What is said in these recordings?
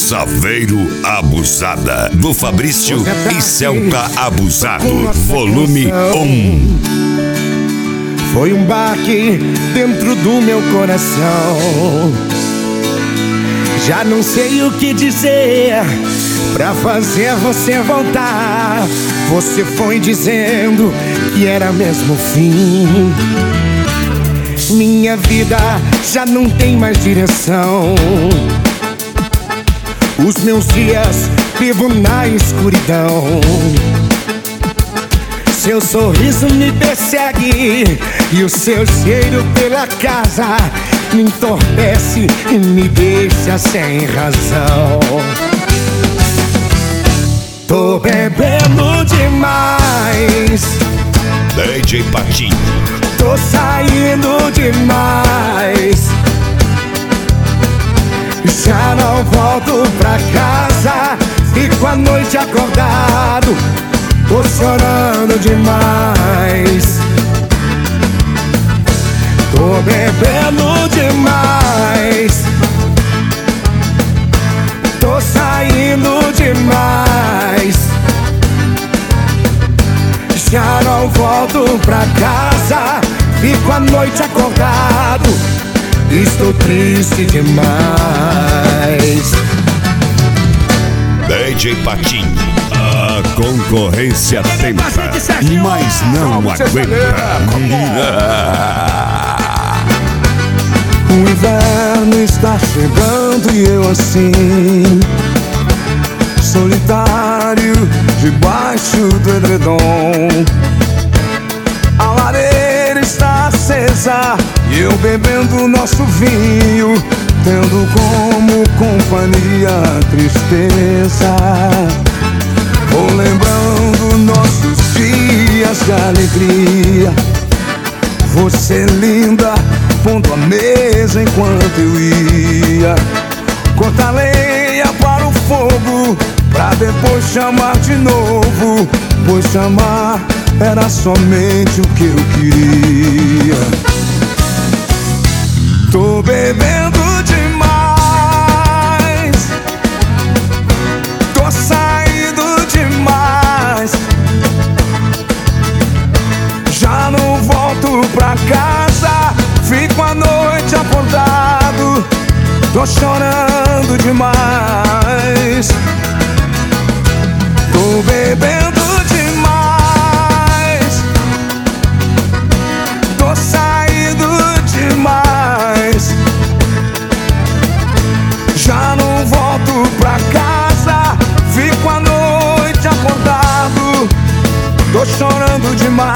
Saveiro Abusada, do Fabrício e Celta Abusado, volume 1. Foi um baque dentro do meu coração. Já não sei o que dizer pra fazer você voltar. Você foi dizendo que era mesmo o fim. Minha vida já não tem mais direção. Os meus dias vivo na escuridão. Seu sorriso me persegue e o seu cheiro pela casa me entorpece e me deixa sem razão. Tô bebendo demais, DJ Patinho. tô saindo demais. Já não volto pra casa, fico a noite acordado, tô chorando demais. Tô bebendo demais, tô saindo demais. Já não volto pra casa, fico a noite acordado, estou triste demais. DJ Patinho, a concorrência tenta, mas não aguenta. O inverno está chegando e eu assim, solitário, debaixo do edredom. A lareira está acesa e eu bebendo nosso vinho, tendo como companhia a tristeza. Vou lembrando nossos dias de alegria. Você linda, pondo a mesa enquanto eu ia cortar lenha para o fogo, pra depois chamar de novo, pois chamar era somente o que eu queria. Tô bebendo demais, tô saindo demais. Já não volto pra casa, fico a noite acordado, tô chorando demais. Tô bebendo demais, tô saindo demais. Já não volto pra casa, fico a noite acordado, tô chorando demais.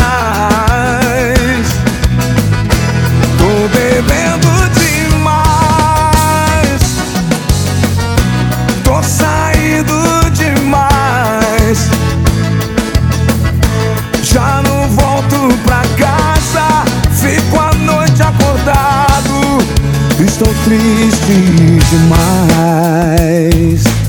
Tô bebendo demais, tô saindo demais. Já não volto pra casa, fico a noite acordado, estou triste demais.